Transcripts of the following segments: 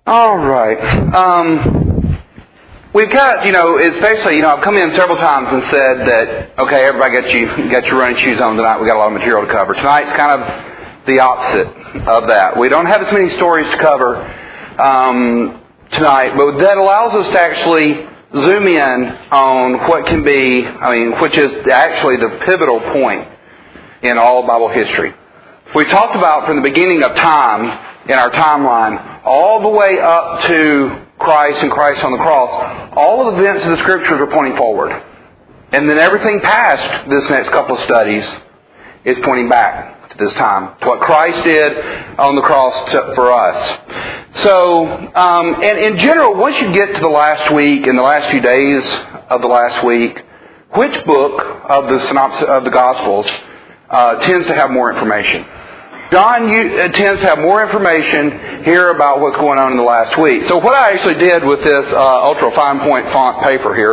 All right. We've got, especially, I've come in several times and said that, okay, everybody got your running shoes on tonight. We got a lot of material to cover. Tonight's kind of the opposite of that. We don't have as many stories to cover tonight, but that allows us to actually zoom in on what can be, which is actually the pivotal point in all of Bible history. We talked about from the beginning of time in our timeline all the way up to Christ and Christ on the cross. All of the events of the Scriptures are pointing forward. And then everything past this next couple of studies is pointing back to this time, to what Christ did on the cross for us. So, and in general, once you get to the last week and the last few days of the last week, which book of the synopsis of the Gospels tends to have more information? John tends to have more information here about what's going on in the last week. So what I actually did with this ultra fine point font paper here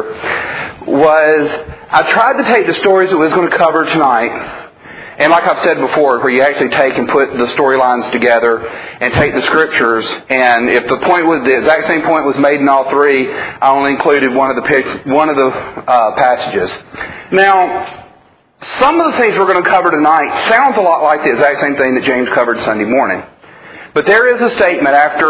was I tried to take the stories that we was going to cover tonight, and like I've said before, where you actually take and put the storylines together and take the Scriptures, and if the exact same point was made in all three, I only included one of the passages. Now, some of the things we're going to cover tonight sounds a lot like the exact same thing that James covered Sunday morning. But there is a statement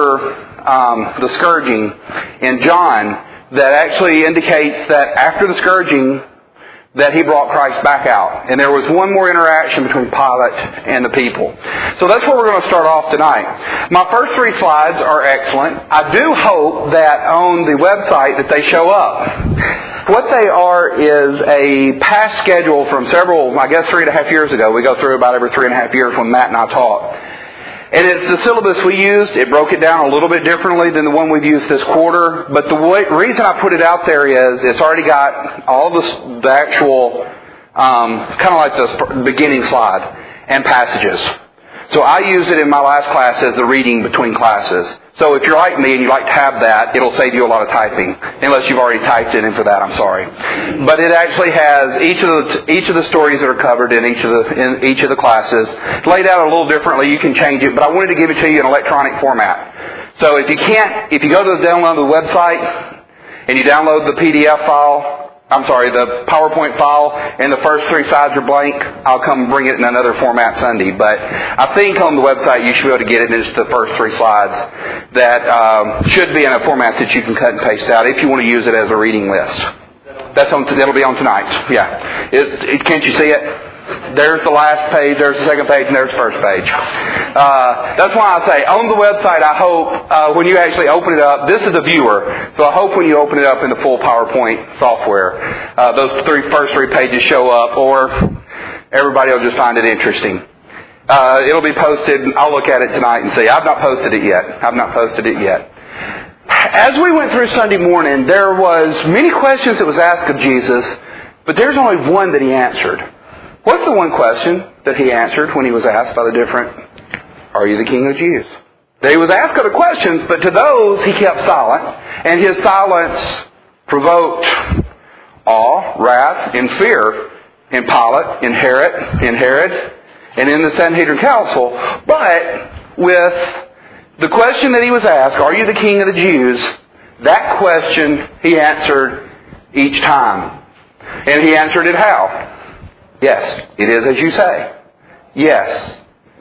after the scourging in John that actually indicates that after the scourging that he brought Christ back out. And there was one more interaction between Pilate and the people. So that's where we're going to start off tonight. My first three slides are excellent. I do hope that on the website that they show up. What they are is a past schedule from 3.5 years ago. We go through about every 3.5 years when Matt and I taught. And it's the syllabus we used. It broke it down a little bit differently than the one we've used this quarter. But the reason I put it out there is it's already got all the actual, kind of like the beginning slide and passages. So I used it in my last class as the reading between classes. So if you're like me and you like to have that, it'll save you a lot of typing. Unless you've already typed it in for that, I'm sorry. But it actually has each of the stories that are covered in each of the classes laid out a little differently. You can change it, but I wanted to give it to you in electronic format. So if you go to the download of the website and you download the PDF file, the PowerPoint file, and the first three sides are blank, I'll come bring it in another format Sunday. But I think on the website you should be able to get it in just the first three slides that should be in a format that you can cut and paste out if you want to use it as a reading list. That'll be on tonight. Yeah. Can't you see it? There's the last page, there's the second page, and there's the first page. That's why I say, on the website, I hope, when you actually open it up, this is a viewer, so I hope when you open it up in the full PowerPoint software, those first three pages show up, or everybody will just find it interesting. It'll be posted, I'll look at it tonight and see. I've not posted it yet. As we went through Sunday morning, there was many questions that was asked of Jesus, but there's only one that he answered. What's the one question that he answered when he was asked by the different, are you the King of the Jews? He was asked other questions, but to those he kept silent, and his silence provoked awe, wrath, and fear in Pilate, in Herod, and in the Sanhedrin Council. But with the question that he was asked, are you the King of the Jews? That question he answered each time. And he answered it how? Yes, it is as you say. Yes.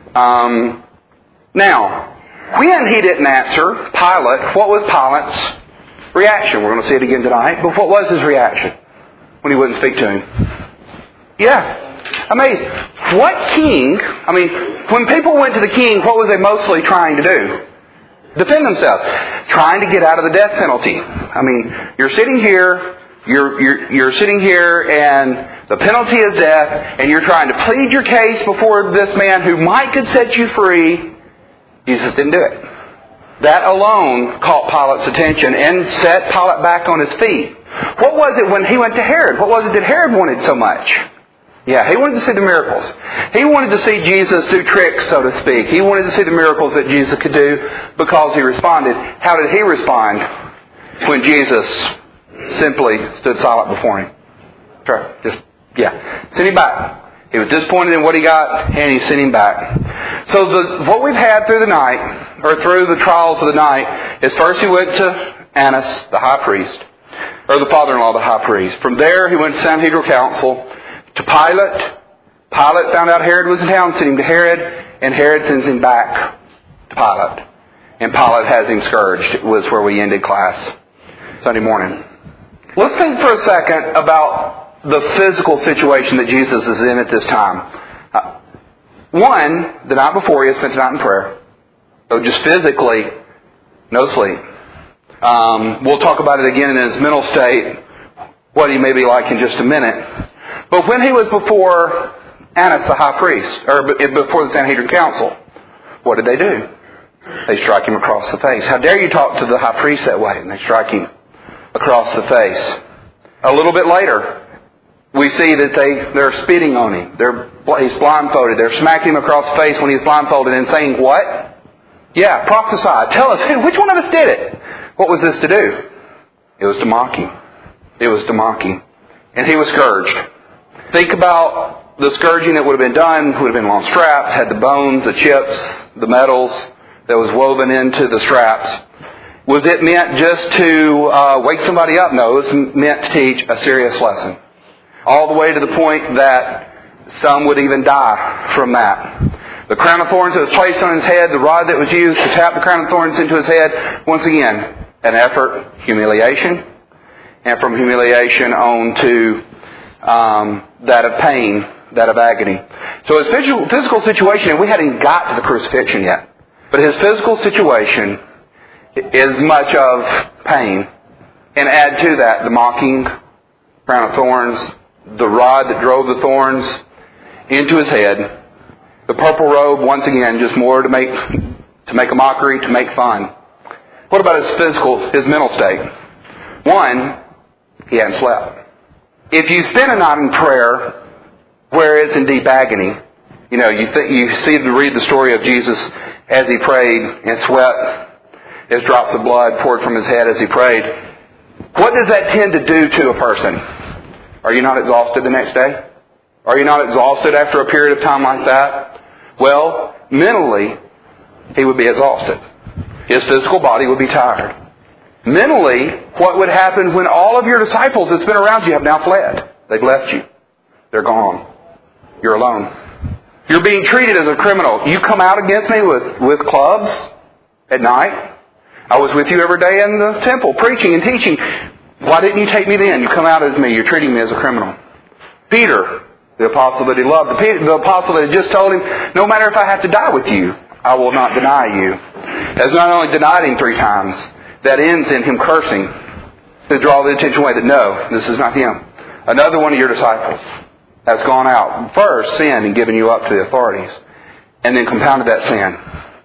Now, when he didn't answer Pilate, what was Pilate's reaction? We're going to see it again tonight. But what was his reaction when he wouldn't speak to him? Yeah. Amazing. What king, when people went to the king, what was they mostly trying to do? Defend themselves. Trying to get out of the death penalty. You're sitting here, you're sitting here and the penalty is death, and you're trying to plead your case before this man who could set you free. Jesus didn't do it. That alone caught Pilate's attention and set Pilate back on his feet. What was it when he went to Herod? What was it that Herod wanted so much? Yeah, he wanted to see the miracles. He wanted to see Jesus do tricks, so to speak. He wanted to see the miracles that Jesus could do because he responded. How did he respond when Jesus simply stood silent before him? Sure, send him back. He was disappointed in what he got, and he sent him back. So what we've had through the night, or through the trials of the night, is first he went to Annas, the high priest, or the father-in-law of the high priest. From there he went to Sanhedrin council, to Pilate. Pilate found out Herod was in town, sent him to Herod, and Herod sends him back to Pilate. And Pilate has him scourged. It was where we ended class Sunday morning. Let's think for a second about the physical situation that Jesus is in at this time. One, the night before, he had spent the night in prayer. So just physically, no sleep. We'll talk about it again in his mental state, what he may be like in just a minute. But when he was before Annas the high priest, or before the Sanhedrin council, what did they do? They strike him across the face. How dare you talk to the high priest that way? And they strike him across the face. A little bit later, we see that they're spitting on him. He's blindfolded. They're smacking him across the face when he's blindfolded and saying, what? Yeah, prophesy. Tell us, which one of us did it? What was this to do? It was to mock him. It was to mock him. And he was scourged. Think about the scourging that would have been done. Would have been long straps, had the bones, the chips, the metals that was woven into the straps. Was it meant just to wake somebody up? No, it was meant to teach a serious lesson. All the way to the point that some would even die from that. The crown of thorns that was placed on his head, the rod that was used to tap the crown of thorns into his head, once again, an effort, humiliation, and from humiliation on to that of pain, that of agony. So his physical situation, and we hadn't even got to the crucifixion yet, but his physical situation is much of pain. And add to that the mocking, crown of thorns, the rod that drove the thorns into his head, the purple robe, once again, just more to make a mockery, to make fun. What about his mental state? One, he hadn't slept. If you spend a night in prayer where it's in deep agony, you read the story of Jesus as he prayed and sweat as drops of blood poured from his head as he prayed. What does that tend to do to a person? Are you not exhausted the next day? Are you not exhausted after a period of time like that? Well, mentally, he would be exhausted. His physical body would be tired. Mentally, what would happen when all of your disciples that's been around you have now fled? They've left you. They're gone. You're alone. You're being treated as a criminal. You come out against me with clubs at night. I was with you every day in the temple, preaching and teaching. Why didn't you take me then? You come out as me. You're treating me as a criminal. Peter, the apostle that he loved, the apostle that had just told him, no matter if I have to die with you, I will not deny you. Has not only denied him 3 times, that ends in him cursing to draw the attention away that no, this is not him. Another one of your disciples has gone out, first sinned and given you up to the authorities, and then compounded that sin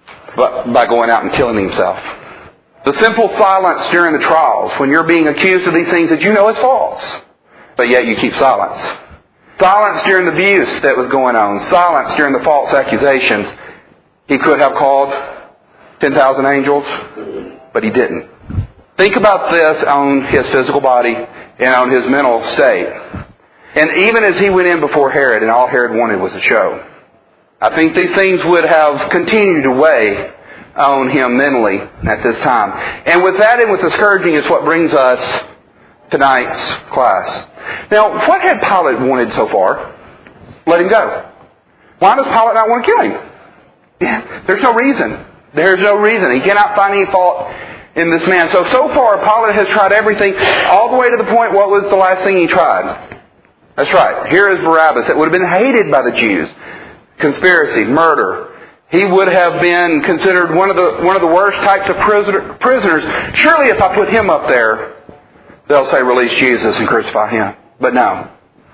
by going out and killing himself. The simple silence during the trials, when you're being accused of these things that you know is false, but yet you keep silence. Silence during the abuse that was going on. Silence during the false accusations. He could have called 10,000 angels, but he didn't. Think about this on his physical body and on his mental state. And even as he went in before Herod, and all Herod wanted was a show, I think these things would have continued to weigh on him mentally at this time. And with that and with the scourging is what brings us tonight's class. Now, what had Pilate wanted so far? Let him go. Why does Pilate not want to kill him? Yeah, there's no reason. There's no reason. He cannot find any fault in this man. So far, Pilate has tried everything, all the way to the point, what was the last thing he tried? That's right. Here is Barabbas. It would have been hated by the Jews. Conspiracy, murder. He would have been considered one of the worst types of prisoners. Surely if I put him up there, they'll say, release Jesus and crucify him. But no.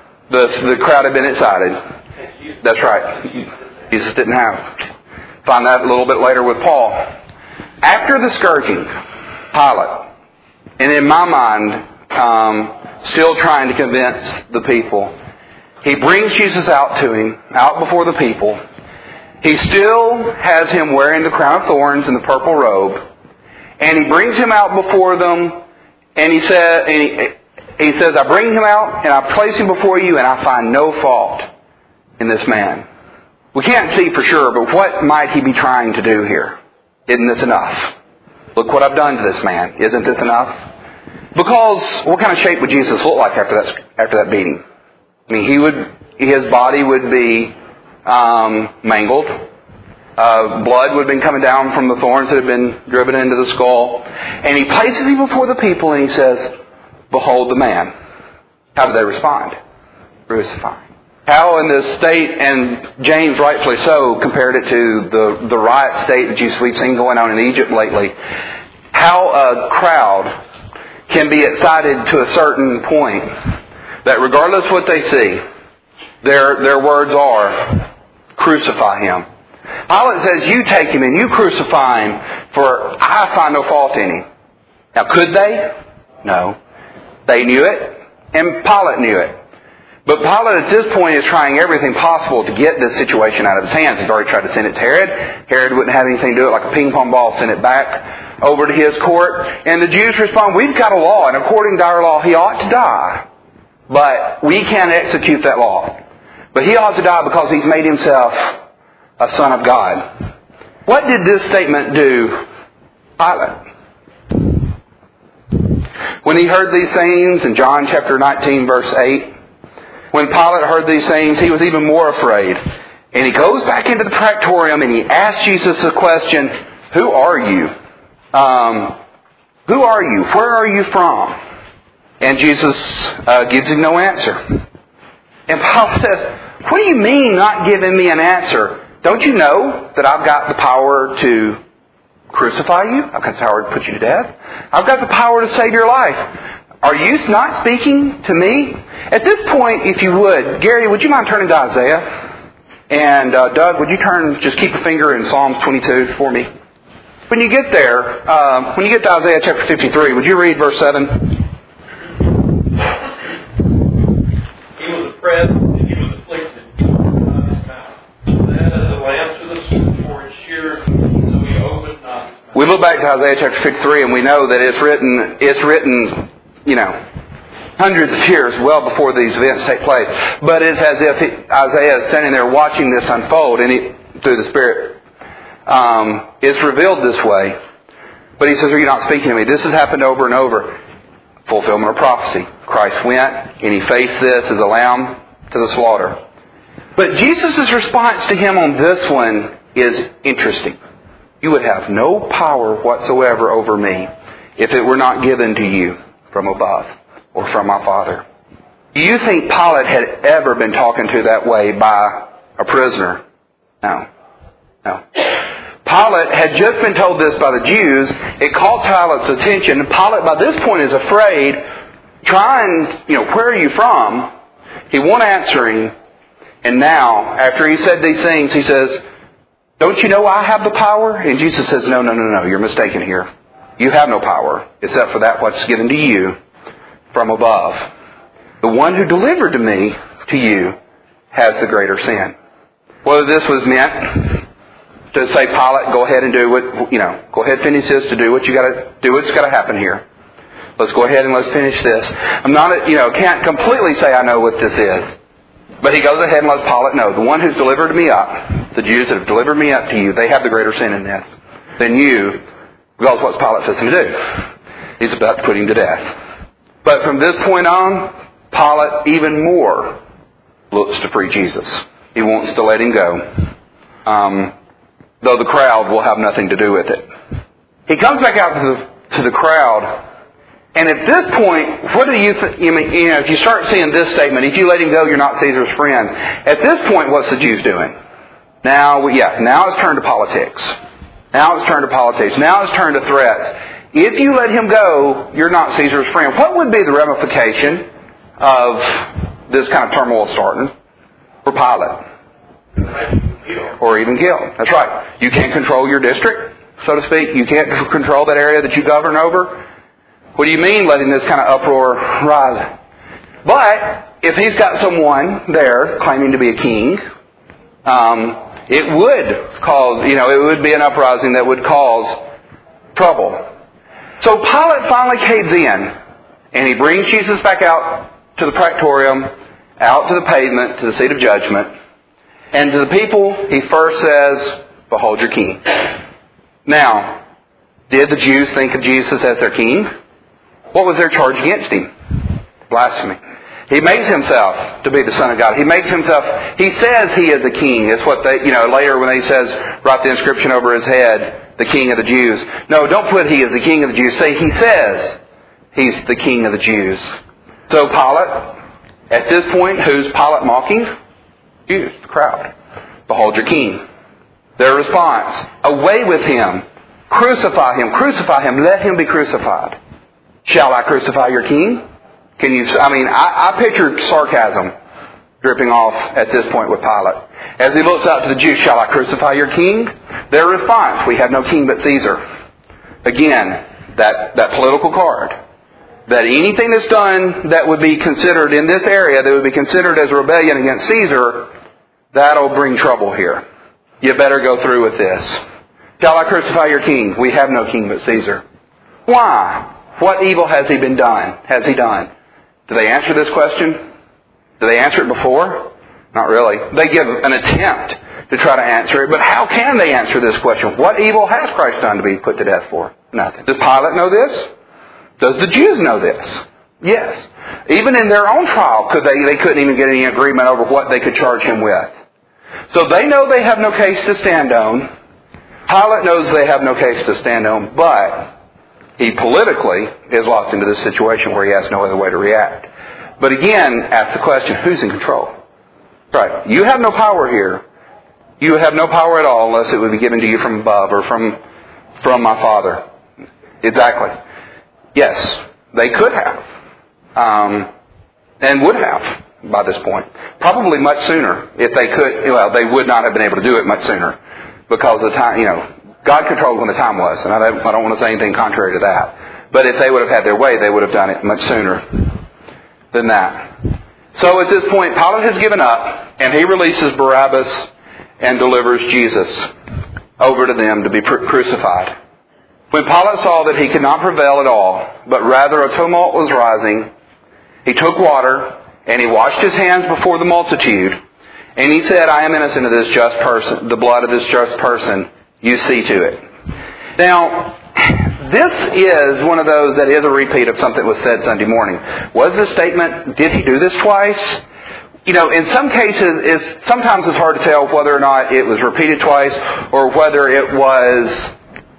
The crowd had been excited. That's right. Jesus didn't have. Find that a little bit later with Paul. After the scourging, Pilate, and in my mind, still trying to convince the people, he brings Jesus out to him, out before the people. He still has him wearing the crown of thorns and the purple robe. And he brings him out before them, and he says, I bring him out, and I place him before you, and I find no fault in this man? We can't see for sure, but what might he be trying to do here? Isn't this enough? Look what I've done to this man. Isn't this enough? Because what kind of shape would Jesus look like after that beating? I mean, his body would be mangled. Blood would have been coming down from the thorns that had been driven into the skull. And he places him before the people and he says, "Behold the man." How do they respond? Crucify. How in this state, and James rightfully so compared it to the riot state that we've seen going on in Egypt lately, how a crowd can be excited to a certain point that regardless of what they see, their words are, "Crucify him." Pilate says, "You take him and you crucify him, for I find no fault in him." Now, could they? No. They knew it, and Pilate knew it. But Pilate at this point is trying everything possible to get this situation out of his hands. He's already tried to send it to Herod. Herod wouldn't have anything to do it, like a ping pong ball, send it back over to his court. And the Jews respond, "We've got a law, and according to our law, he ought to die. But we can't execute that law. But he ought to die because he's made himself a son of God." What did this statement do Pilate? When he heard these things in John chapter 19 verse 8, when Pilate heard these things, he was even more afraid. And he goes back into the praetorium and he asks Jesus a question, "Who are you? Who are you? Where are you from?" And Jesus gives him no answer. And Pilate says, "What do you mean not giving me an answer? Don't you know that I've got the power to crucify you? I've got the power to put you to death. I've got the power to save your life. Are you not speaking to me?" At this point, if you would, Gary, would you mind turning to Isaiah? And Doug, would you just keep a finger in Psalms 22 for me? When you get there, when you get to Isaiah chapter 53, would you read verse 7? He was oppressed and he was afflicted, not his mouth. That as a lamb to the for its shear, so he opened not his mouth. We look back to Isaiah chapter 53 and we know that it's written, hundreds of years well before these events take place. But it's as if Isaiah is standing there watching this unfold and through the Spirit. It's revealed this way. But he says, "Are you not speaking to me?" This has happened over and over. Fulfillment of prophecy. Christ went and he faced this as a lamb to the slaughter. But Jesus' response to him on this one is interesting. "You would have no power whatsoever over me if it were not given to you from above or from my Father." Do you think Pilate had ever been talking to that way by a prisoner? No. Pilate had just been told this by the Jews. It caught Pilate's attention. Pilate by this point is afraid, trying, "Where are you from?" He won't answer him. And now, after he said these things, he says, "Don't you know I have the power?" And Jesus says, No, you're mistaken here. You have no power, except for that what's given to you from above. The one who delivered to you has the greater sin. Whether this was meant to say, "Pilate, go ahead and do what, go ahead, finish this, to do what you got to do, what's got to happen here. Let's go ahead and let's finish this." I'm not, can't completely say I know what this is. But he goes ahead and lets Pilate know, the one who's delivered me up, the Jews that have delivered me up to you, they have the greater sin in this than you, because what's Pilate says him to do? He's about to put him to death. But from this point on, Pilate even more looks to free Jesus. He wants to let him go. Though the crowd will have nothing to do with it. He comes back out to the crowd, and at this point, what do you think? If you start seeing this statement, "If you let him go, you're not Caesar's friend." At this point, what's the Jews doing? Now it's turned to politics. Now it's turned to threats. If you let him go, you're not Caesar's friend. What would be the ramification of this kind of turmoil starting for Pilate? Or even killed. That's right. You can't control your district, so to speak. You can't control that area that you govern over. What do you mean letting this kind of uproar rise? But if he's got someone there claiming to be a king, it would cause, it would be an uprising that would cause trouble. So Pilate finally caves in, and he brings Jesus back out to the praetorium, out to the pavement, to the seat of judgment, And to the people, he first says, behold your king. Now, did the Jews think of Jesus as their king? What was their charge against him? Blasphemy. He makes himself to be the Son of God. He says he is the king. It's what they, later when he says, write the inscription over his head, the king of the Jews. No, don't put he is the king of the Jews. Say he says he's the king of the Jews. So Pilate, at this point, who's Pilate mocking? Jews, the crowd. Behold your king. Their response, away with him. Crucify him, let him be crucified. Shall I crucify your king? I pictured sarcasm dripping off at this point with Pilate. As he looks out to the Jews, shall I crucify your king? Their response, we have no king but Caesar. Again, that political card. That anything that's done that would be considered in this area, that would be considered as a rebellion against Caesar, that'll bring trouble here. You better go through with this. Shall I crucify your king? We have no king but Caesar. Why? What evil has he done? Do they answer this question? Do they answer it before? Not really. They give an attempt to try to answer it, but how can they answer this question? What evil has Christ done to be put to death for? Nothing. Does Pilate know this? Does the Jews know this? Yes. Even in their own trial, they couldn't even get any agreement over what they could charge him with. So they know they have no case to stand on. Pilate knows they have no case to stand on, but he politically is locked into this situation where he has no other way to react. But again, ask the question, who's in control? Right. You have no power here. You have no power at all unless it would be given to you from above or from my Father. Exactly. Yes, they could have. And would have by this point. Probably much sooner if they could. Well, they would not have been able to do it much sooner because the time, God controlled when the time was, and I don't want to say anything contrary to that. But if they would have had their way, they would have done it much sooner than that. So at this point, Pilate has given up, and he releases Barabbas and delivers Jesus over to them to be crucified. When Pilate saw that he could not prevail at all, but rather a tumult was rising, he took water, and he washed his hands before the multitude, and he said, I am innocent of this just person, the blood of this just person. You see to it. Now, this is one of those that is a repeat of something that was said Sunday morning. Was this statement, did he do this twice? In some cases, sometimes it's hard to tell whether or not it was repeated twice or whether it was,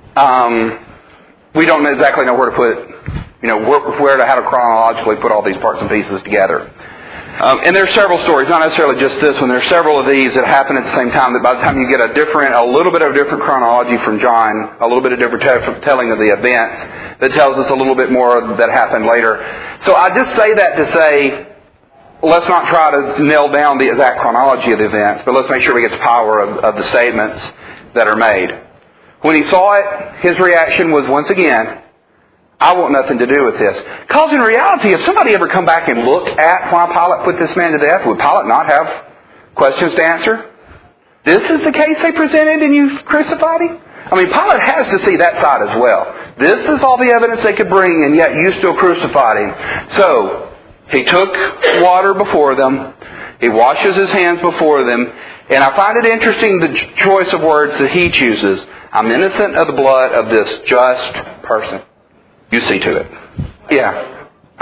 we don't exactly know where to put, how to chronologically put all these parts and pieces together. And there's several stories, not necessarily just this one. There's several of these that happen at the same time that by the time you get a little bit of a different chronology from John, a little bit of different telling of the events that tells us a little bit more that happened later. So I just say that to say, let's not try to nail down the exact chronology of the events, but let's make sure we get the power of the statements that are made. When he saw it, his reaction was once again, I want nothing to do with this. Because in reality, if somebody ever come back and looked at why Pilate put this man to death, would Pilate not have questions to answer? This is the case they presented and you crucified him? Pilate has to see that side as well. This is all the evidence they could bring, and yet you still crucified him. So, he took water before them. He washes his hands before them. And I find it interesting the choice of words that he chooses. I'm innocent of the blood of this just person. You see to it. Yeah.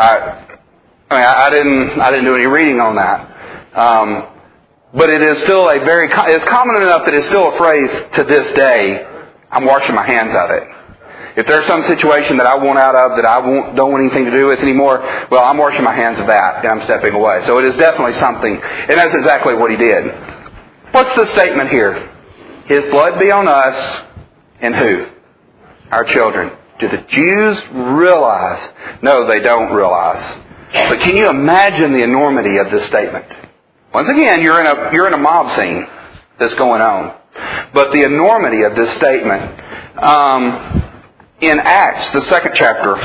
I didn't do any reading on that. But it is still it's common enough that it's still a phrase to this day, I'm washing my hands of it. If there's some situation that I want out of that I don't want anything to do with anymore, well, I'm washing my hands of that and I'm stepping away. So it is definitely something, and that's exactly what he did. What's the statement here? His blood be on us and who? Our children. Do the Jews realize? No, they don't realize. But can you imagine the enormity of this statement? Once again, you're in a mob scene that's going on. But the enormity of this statement, in Acts, the second chapter,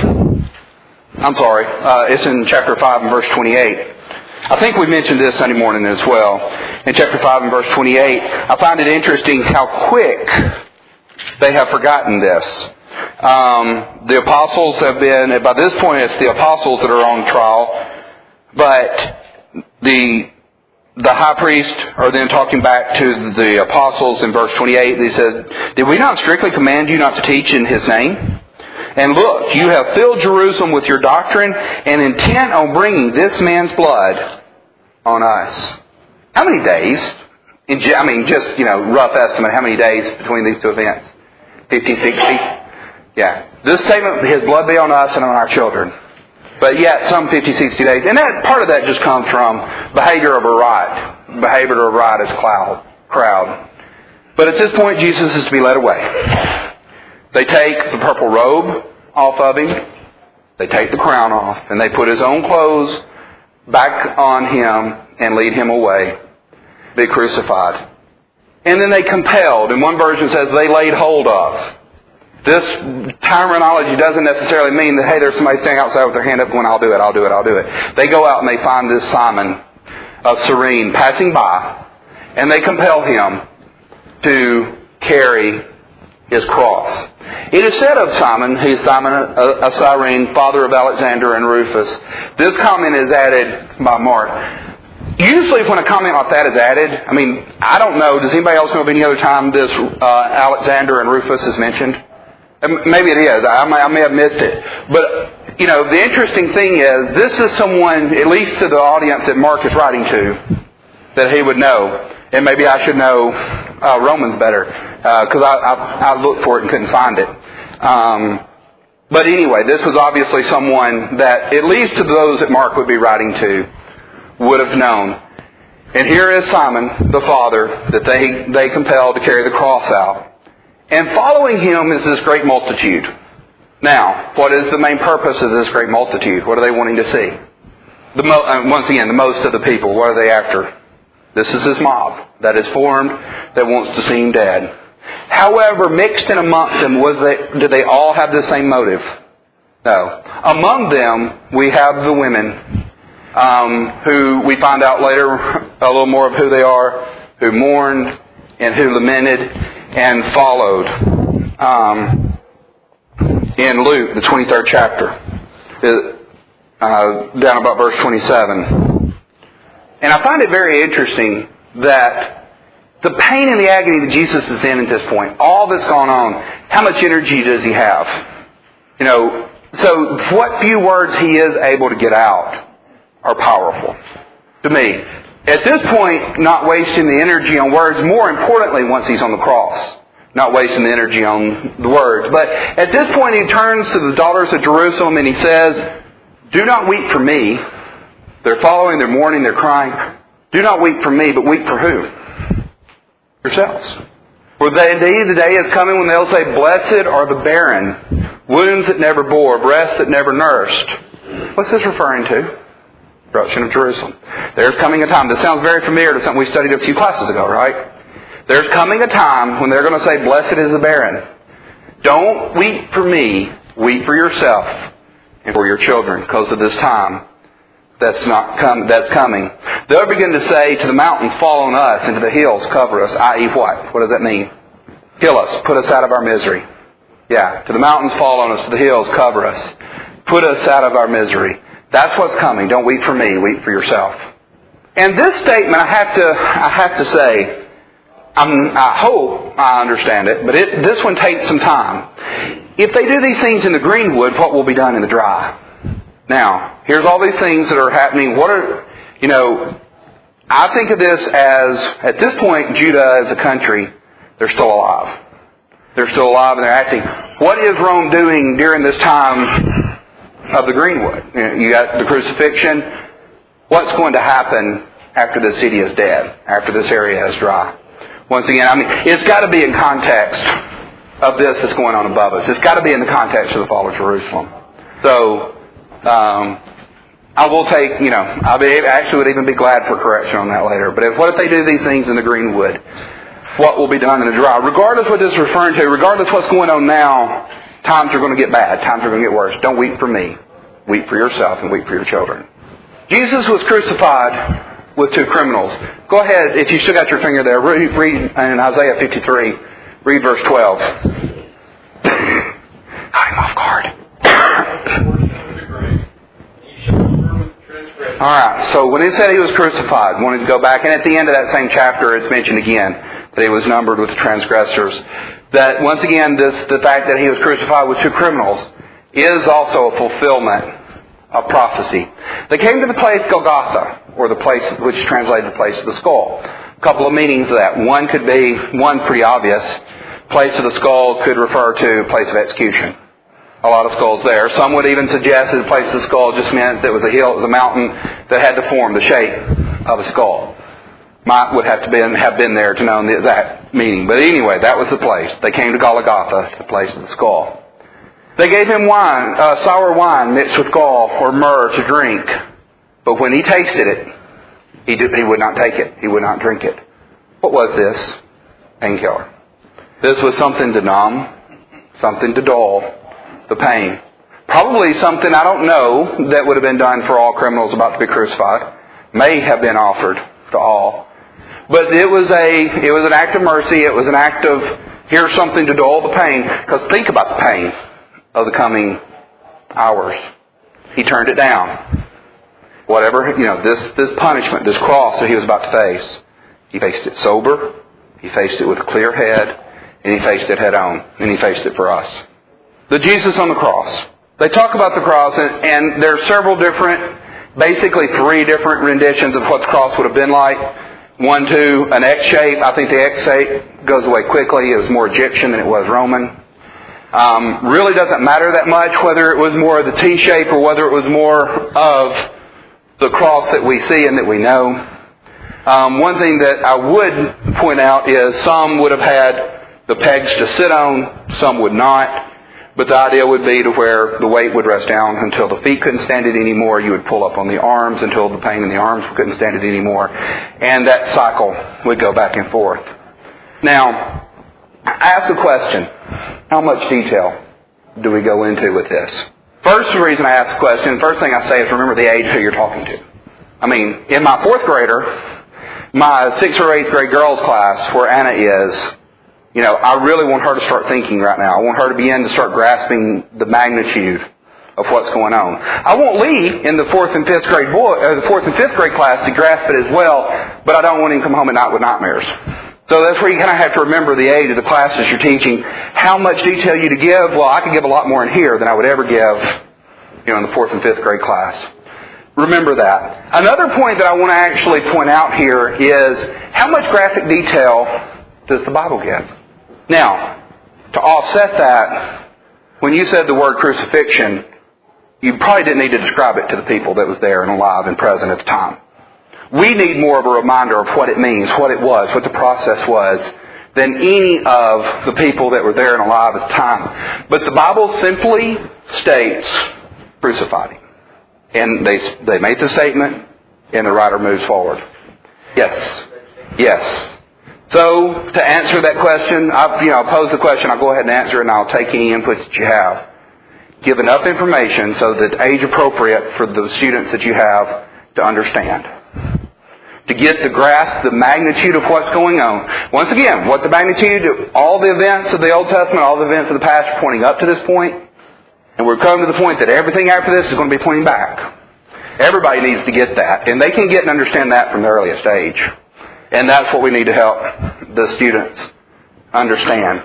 it's in chapter 5 and verse 28. I think we mentioned this Sunday morning as well. In chapter 5 and verse 28, I find it interesting how quick they have forgotten this. The apostles have been, by this point it's the apostles that are on trial, but the the high priest are then talking back to the apostles in verse 28. He says, "Did we not strictly command you not to teach in His name? And look, you have filled Jerusalem with your doctrine and intent on bringing this man's blood on us." How many days? Just, rough estimate, how many days between these two events? 50, 60? Yeah. This statement, His blood be on us and on our children. But yet, some 50, 60 days. And part of that just comes from behavior of a riot. Behavior of a riotous crowd. But at this point, Jesus is to be led away. They take the purple robe off of Him. They take the crown off. And they put His own clothes back on Him and lead Him away. Be crucified. And then they compelled. And one version says they laid hold of. This terminology doesn't necessarily mean that, hey, there's somebody standing outside with their hand up going, I'll do it. They go out and they find this Simon of Cyrene passing by, and they compel him to carry His cross. It is said of Simon, he's Simon of Cyrene, father of Alexander and Rufus. This comment is added by Mark. Usually when a comment like that is added, I don't know, does anybody else know of any other time this Alexander and Rufus is mentioned? Maybe it is. I may have missed it. But, the interesting thing is, this is someone, at least to the audience that Mark is writing to, that he would know. And maybe I should know Romans better, because I looked for it and couldn't find it. But anyway, this was obviously someone that, at least to those that Mark would be writing to, would have known. And here is Simon, the father, that they compelled to carry the cross out. And following him is this great multitude. Now, what is the main purpose of this great multitude? What are they wanting to see? Once again, the most of the people, what are they after? This is this mob that is formed that wants to see Him dead. However, mixed in amongst them, did they all have the same motive? No. Among them, we have the women, who we find out later a little more of who they are, who mourned and who lamented and followed. In Luke, the 23rd chapter, down about verse 27. And I find it very interesting that the pain and the agony that Jesus is in at this point, all that's gone on, how much energy does He have? So what few words He is able to get out are powerful to me. At this point, not wasting the energy on words. More importantly, once He's on the cross, not wasting the energy on the words. But at this point, He turns to the daughters of Jerusalem and He says, "Do not weep for me." They're following, they're mourning, they're crying. "Do not weep for me, but weep for who? Yourselves. For the day is coming when they'll say, Blessed are the barren, wombs that never bore, breasts that never nursed." What's this referring to? Destruction of Jerusalem. There's coming a time. This sounds very familiar to something we studied a few classes ago, right? There's coming a time when they're going to say, "Blessed is the barren." Don't weep for me. Weep for yourself and for your children, because of this time that's coming. They'll begin to say to the mountains, "Fall on us," and to the hills, "Cover us." I.e. what? What does that mean? Heal us. Put us out of our misery. Yeah. To the mountains, fall on us. To the hills, cover us. Put us out of our misery. That's what's coming. Don't weep for me. Weep for yourself. And this statement, I have to say, I hope I understand it, but this one takes some time. If they do these things in the greenwood, what will be done in the dry? Now, here's all these things that are happening. I think of this as, at this point, Judah as a country, they're still alive. They're still alive and they're acting. What is Rome doing during this time of the greenwood? You got the crucifixion. What's going to happen after the city is dead, after this area is dry? Once again, it's got to be in context of this that's going on above us. It's got to be in the context of the fall of Jerusalem. So, I will take, I actually would even be glad for correction on that later. But what if they do these things in the greenwood? What will be done in the dry? Regardless what this is referring to, regardless what's going on now, times are going to get bad. Times are going to get worse. Don't weep for me. Weep for yourself and weep for your children. Jesus was crucified with two criminals. Go ahead, if you still got your finger there, read in Isaiah 53, read verse 12. I'm off guard. Alright, so when it said he was crucified, wanted to go back, and at the end of that same chapter it's mentioned again that he was numbered with the transgressors. That once again, the fact that he was crucified with two criminals is also a fulfillment of prophecy. They came to the place Golgotha, or the place which is translated the place of the skull. A couple of meanings of that. One could be, one pretty obvious, place of the skull could refer to place of execution. A lot of skulls there. Some would even suggest that the place of the skull just meant that it was a hill, it was a mountain that had the form, the shape of a skull. Would have been there to know the exact meaning. But anyway, that was the place. They came to Golgotha, the place of the skull. They gave him wine, sour wine mixed with gall or myrrh to drink. But when he tasted it, he would not take it. He would not drink it. What was this? Painkiller. This was something to numb, something to dull the pain. Probably something, I don't know, that would have been done for all criminals about to be crucified. May have been offered to all. But it was an act of mercy. It was an act of, here's something to dull the pain. Because think about the pain of the coming hours. He turned it down. Whatever, this punishment, this cross that he was about to face, he faced it sober, he faced it with a clear head, and he faced it head on, and he faced it for us. The Jesus on the cross. They talk about the cross, and there are several different, basically 3 different renditions of what the cross would have been like. 1, 2, an X shape. I think the X shape goes away quickly. It was more Egyptian than it was Roman. Really doesn't matter that much whether it was more of the T shape or whether it was more of the cross that we see and that we know. One thing that I would point out is some would have had the pegs to sit on, some would not. But the idea would be to where the weight would rest down until the feet couldn't stand it anymore. You would pull up on the arms until the pain in the arms couldn't stand it anymore. And that cycle would go back and forth. Now, ask a question. How much detail do we go into with this? First reason I ask the question, first thing I say is remember the age who you're talking to. I mean, in my 4th grader, my 6th or 8th grade girls class, where Anna is, I really want her to start thinking right now. I want her to begin to start grasping the magnitude of what's going on. I want Lee in the 4th and 5th grade the 4th and 5th grade class to grasp it as well, but I don't want him to come home at night with nightmares. So that's where you kind of have to remember the age of the classes you're teaching. How much detail you to give? Well, I can give a lot more in here than I would ever give, in the 4th and 5th grade class. Remember that. Another point that I want to actually point out here is how much graphic detail does the Bible give? Now, to offset that, when you said the word crucifixion, you probably didn't need to describe it to the people that was there and alive and present at the time. We need more of a reminder of what it means, what it was, what the process was, than any of the people that were there and alive at the time. But the Bible simply states, crucified him. And they made the statement, and the writer moves forward. Yes. So, to answer that question, I'll pose the question, I'll go ahead and answer it, and I'll take any inputs that you have. Give enough information so that it's age appropriate for the students that you have to understand. To get the grasp, the magnitude of what's going on. Once again, what the magnitude, all the events of the Old Testament, all the events of the past are pointing up to this point. And we're coming to the point that everything after this is going to be pointing back. Everybody needs to get that. And they can get and understand that from the earliest age. And that's what we need to help the students understand.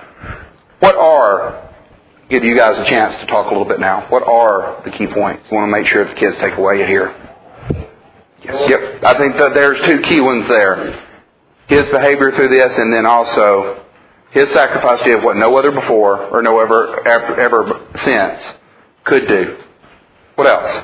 Give you guys a chance to talk a little bit now. What are the key points? I want to make sure the kids take away here. Yes. Yep. I think that there's 2 key ones there. His behavior through this, and then also his sacrifice did what no other before or no ever since could do. What else?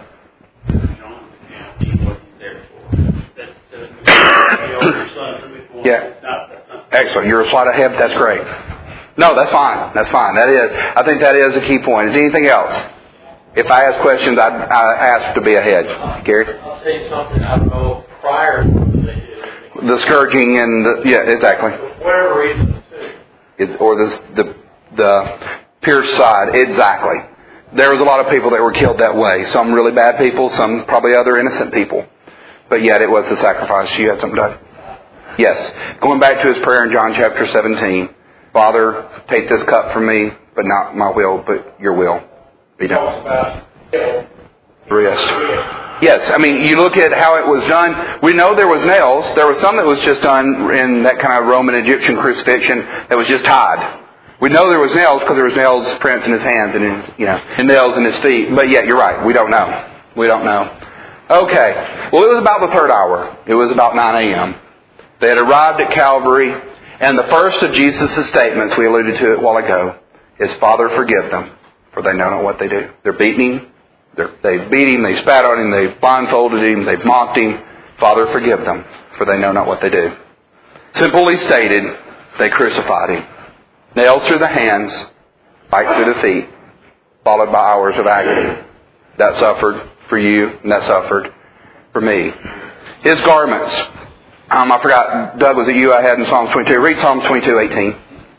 Yeah. Excellent. You're a slide ahead. That's great. No, that's fine. I think that is a key point. Is there anything else? If I ask questions, I ask to be ahead. Gary? I'll say something I don't know prior to the scourging and exactly. For whatever reason, too. Or the pierced side. Exactly. There was a lot of people that were killed that way. Some really bad people, some probably other innocent people. But yet it was the sacrifice. You had something to say? Yes. Going back to his prayer in John chapter 17. Father, take this cup from me, but not my will, but your will be done. About Rest. Yes, I mean, you look at how it was done. We know there was nails. There was some that was just done in that kind of Roman Egyptian crucifixion that was just tied. We know there was nails because there was nails prints in his hands and and nails in his feet. But yet, you're right. We don't know. We don't know. Okay. Well, it was about the third hour. It was about 9 a.m. They had arrived at Calvary, and the first of Jesus' statements, we alluded to it a while ago, is, Father, forgive them, for they know not what they do. They're beating him. They beat him, they spat on him, they blindfolded him, they mocked him. Father, forgive them, for they know not what they do. Simply stated, they crucified him. Nails through the hands, spikes through the feet, followed by hours of agony. That suffered for you, and that suffered for me. His garments. I forgot, Doug, was it you I had in Psalms 22? Read Psalms 22:18.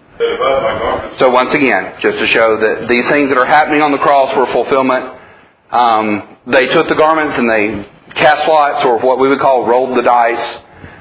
So once again, just to show that these things that are happening on the cross were fulfillment. They took the garments and they cast lots, or what we would call rolled the dice,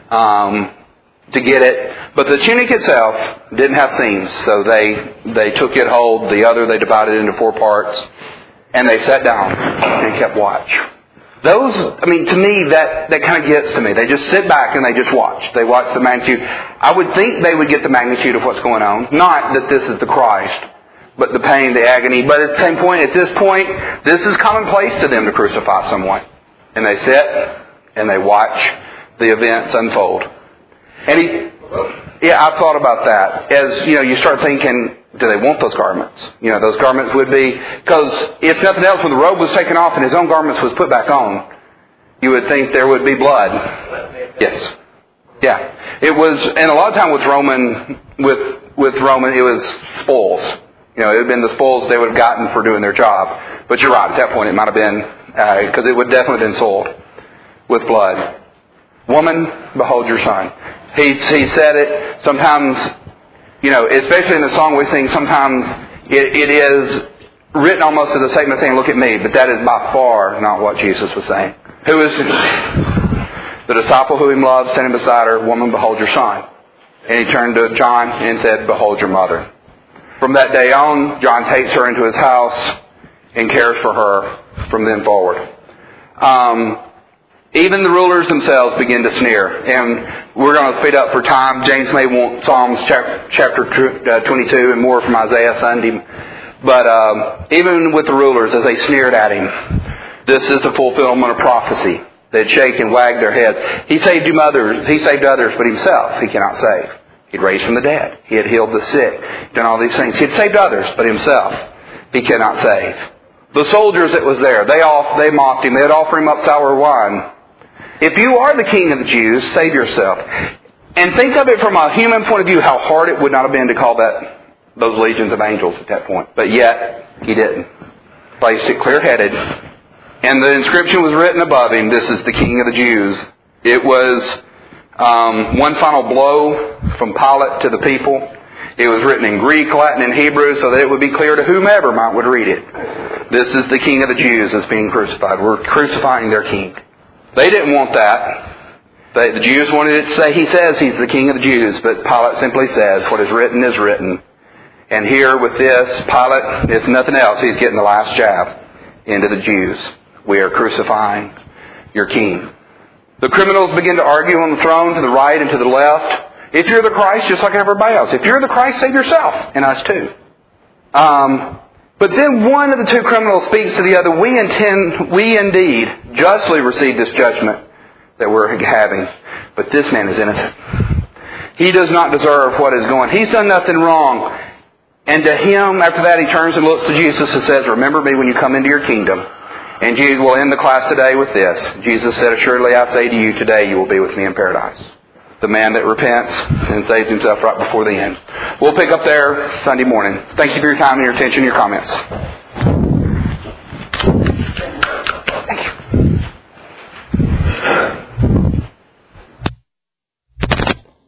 to get it. But the tunic itself didn't have seams, so they took it whole. The other they divided into 4 parts, and they sat down and kept watch. Those, I mean, to me, that kind of gets to me. They just sit back and they just watch. They watch the magnitude. I would think they would get the magnitude of what's going on. Not that this is the Christ, but the pain, the agony. But at the same point, at this point, this is commonplace to them to crucify someone. And they sit and they watch the events unfold. And I've thought about that. As, you start thinking, do they want those garments? Those garments would be, because if nothing else, when the robe was taken off and his own garments was put back on, you would think there would be blood. Yes. Yeah. It was, and a lot of time with Roman, it was spoils. It would have been the spoils they would have gotten for doing their job. But you're right, at that point it might have been, because it would definitely have been sold with blood. Woman, behold your son. He said it. Sometimes, especially in the song we sing, sometimes it is written almost as a statement saying, look at me. But that is by far not what Jesus was saying. Who is the disciple who he loved, standing beside her, woman, behold your son. And he turned to John and said, behold your mother. From that day on, John takes her into his house and cares for her from then forward. Even the rulers themselves begin to sneer. And we're going to speed up for time. James may want Psalms chapter 22 and more from Isaiah Sunday. But even with the rulers, as they sneered at him, this is a fulfillment of prophecy. They'd shake and wag their heads. He saved others, but himself he cannot save. He'd raised from the dead. He had healed the sick. Done all these things. He had saved others, but himself he cannot save. The soldiers that was there, they mocked him. They'd offer him up sour wine. If you are the king of the Jews, save yourself. And think of it from a human point of view, how hard it would not have been to call those legions of angels at that point. But yet, he didn't. Placed it clear-headed. And the inscription was written above him, this is the king of the Jews. It was one final blow from Pilate to the people. It was written in Greek, Latin, and Hebrew so that it would be clear to whomever would read it. This is the king of the Jews that's being crucified. We're crucifying their king. They didn't want that. The Jews wanted it to say, he says he's the king of the Jews, but Pilate simply says, what is written is written. And here with this, Pilate, if nothing else, he's getting the last jab into the Jews. We are crucifying your king. The criminals begin to argue on the throne to the right and to the left. If you're the Christ, just like everybody else. If you're the Christ, save yourself. And us too. But then one of the two criminals speaks to the other. We indeed justly receive this judgment that we're having. But this man is innocent. He does not deserve what is going. He's done nothing wrong. And to him, after that, he turns and looks to Jesus and says, remember me when you come into your kingdom. And Jesus will end the class today with this. Jesus said, assuredly I say to you, today you will be with me in paradise. The man that repents and saves himself right before the end. We'll pick up there Sunday morning. Thank you for your time and your attention and your comments.